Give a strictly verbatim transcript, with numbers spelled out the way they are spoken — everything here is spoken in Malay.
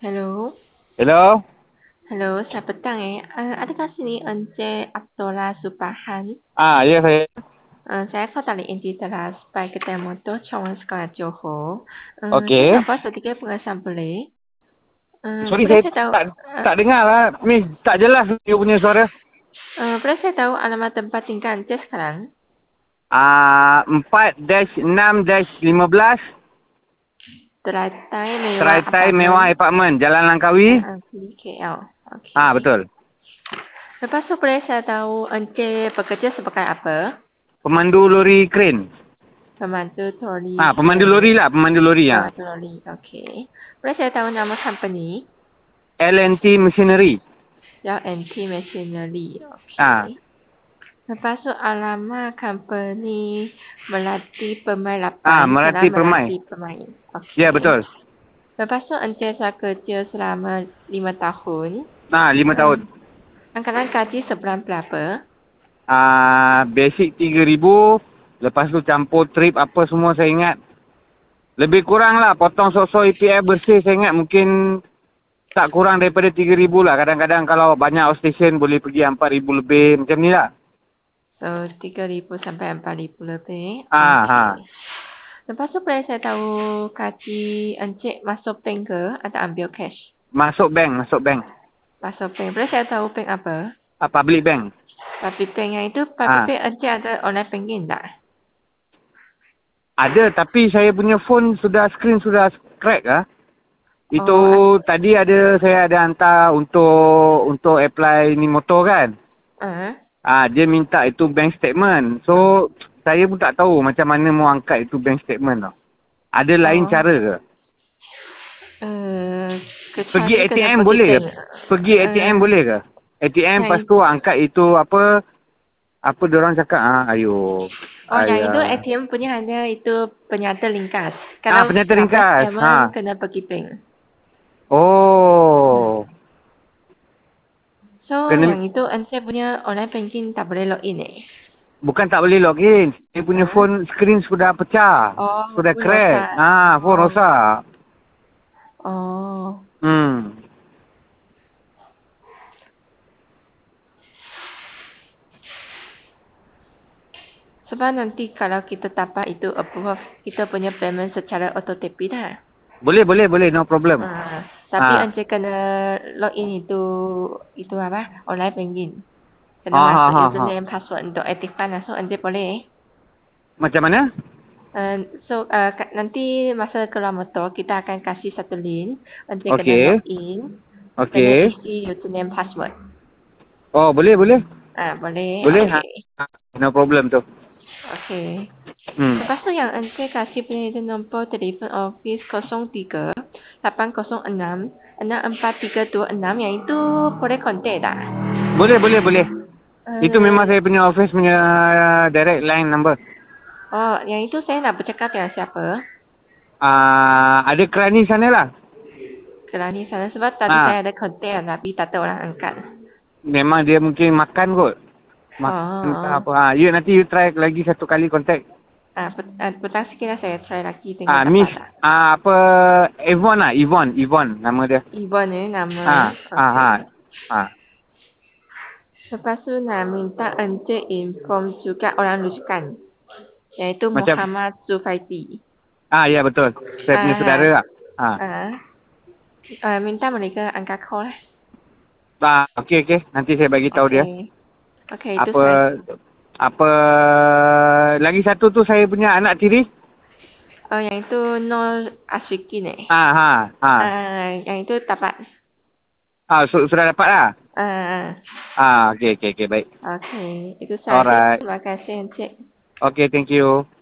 Hello. Hello? Hello, selamat petang eh. Uh, adakah sini Encik Abdullah Subahan? Ah, ya saya. Uh, saya call dari Encik Teras by kedai motor Cawangan Sekolah Johor. Uh, saya Okey. dapat sedikit pengesan boleh. Uh, Sorry boleh saya saya tahu, tak uh, tak dengar lah. Miss, tak jelas you punya suara. uh, boleh saya tahu alamat tempat tinggal Encik sekarang? Ah, empat dash enam dash lima belas Teratai Mewah Teratai Mewah Apartment, Apartment, Jalan Langkawi. M R T K L. Ah, Okey. betul. Lepas tu boleh saya tahu Encik bekerja sebagai apa? Pemandu lori crane. Pemandu troli Ah, pemandu lori crane. lah, pemandu lori ya. Pemandu troli, okey. Boleh saya tahu nama company? L and T Machinery. L and T Machinery. Ah, Okey. Lepas tu alamat company Melati Permai ah, lapan, Merati Jalan Permai. Melati Permai. Ya, Okey. betul. Lepas tu Encik saya kerja selama lima tahun. Nah, lima Uh, tahun. anggaran gaji sebulan berapa? Ah, basic tiga ribu. Lepas tu campur trip apa semua saya ingat. Lebih kurang lah, potong sok-sok E P F bersih saya ingat mungkin tak kurang daripada tiga ribu lah. Kadang-kadang kalau banyak outstation boleh pergi empat ribu lebih macam ni lah. So, tiga ribu sampai empat ribu lebih. Ah, ha. Okey. Lepas tu boleh saya tahu gaji Encik masuk bank ke atau ambil cash? Masuk bank, masuk bank. Masuk bank. Boleh saya tahu bank apa? Ah, public bank. Public bank yang itu, public Ah, bank Encik ada online banking tak? ada tapi saya punya phone sudah screen sudah crack ah. Itu Oh, ad- tadi ada saya ada hantar untuk untuk apply ni motor kan. uh, Ah, dia minta itu bank statement. So saya pun tak tahu macam mana mau angkat itu bank statement tau. Ada lain oh, cara ke? uh, Pergi kecuali kena A T M pergi boleh ke? bank. Pergi A T M Uh, boleh ke? A T M yang lepas tu angkat itu apa apa diorang cakap ah ayo oh, yang itu ayah. A T M punya hanya itu penyata ringkas. Ah, Kalau penyata double ringkas. statement Ha. kena pergi bank. Hmm. Oh. So, Kena yang itu Encik punya online banking tak boleh login eh? bukan tak boleh login. Dia punya Uh, phone screen sudah pecah. oh, Sudah pun crack. rosak. Ah, phone Oh, rosak. oh. Hmm. Sebab nanti kalau kita dapat itu approve, kita punya payment secara automatic dah. Boleh boleh boleh no problem. Uh, tapi Ah. Encik kena login itu, itu apa? Online banking. Kena Ha ha masuk ha ha. username, password untuk aktifkan. So, Encik boleh. Macam mana? Uh, so, uh, nanti masa keluar motor, kita akan kasih satu link. Encik kena Okey. login. Kena Okey. isi username, password. Oh, boleh boleh. Ah, boleh. Boleh ha. Okey. No problem tu. Okey. Hmm. Lepas tu yang Encik kasih punya itu nombor telefon office kosong tiga lapan kosong enam enam empat tiga dua enam, yang itu boleh kontak tak? Boleh boleh boleh. Itu Uh, memang saya punya office punya uh, direct line number. oh, yang itu saya nak bercakap dengan siapa? Ah, ada kerani sana lah. Kelani sana, sebab tadi Ah, saya ada kontak tapi tak ada orang angkat. memang dia mungkin makan kot. Makan ke Oh, apa. Ah, you nanti you try lagi satu kali contact. ah, pet- ah, petang sikit lah saya try lagi tengok Ah, dapat Miss tak. ah, apa Yvonne lah, Yvonne, Yvonne nama dia. Ibu ni nama. Ah, ah, Okey. ah. Ah. Lepas tu nak minta Encik inform juga orang rujukan, iaitu Macam Muhammad Zufaiti. ah ya betul. Saya punya saudara Ah, lah. Ah. ah, ah, minta mereka angkat call lah. Ah, okey okey. Nanti saya bagi tahu dia. Okey. Okey, itu Apa saja. apa lagi satu tu saya punya anak tiri. Oh, yang itu Nur Asrikin eh. Ah, ha, ha. Ah, yang itu dapat. Ah, su- sudah dapat lah. Ah, Ah, okey okey okey baik. okey. Itu saja. Alright. Terima kasih Encik. Okay, thank you.